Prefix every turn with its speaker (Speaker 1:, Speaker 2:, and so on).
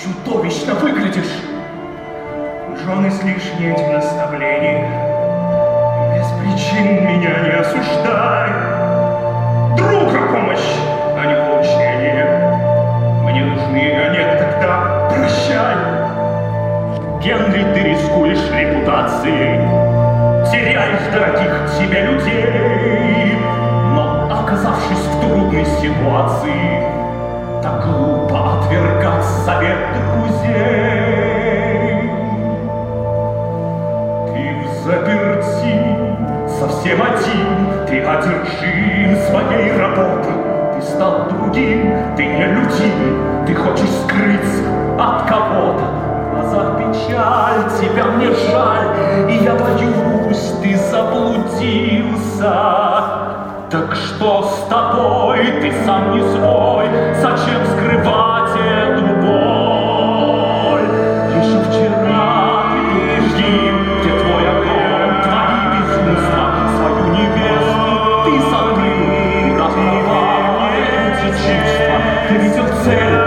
Speaker 1: чудовищно выглядишь. Жены с лишним этим наставлением. Без причин меня не осуждай. Друга помощь, а не поучение. Мне нужны, а нет, тогда прощай. Генри, ты рискуешь репутацией, теряешь дорогих тебе людей, но, оказавшись в трудной ситуации, так глупо отвергать совет друзей. Ты в заперти, совсем один, ты одержим своей работой. Ты стал другим, ты нелюдим, ты хочешь скрыться от кого-то. В глазах печаль, тебя мне жаль, и я боюсь, ты заблудился. Так что с тобой, ты сам не свой, зачем скрывать эту боль? Еще вчера ты был ждим, где твой огонь, твои безумства, свою невесту ты забыл, разорвал эти чувства, ты видел цель.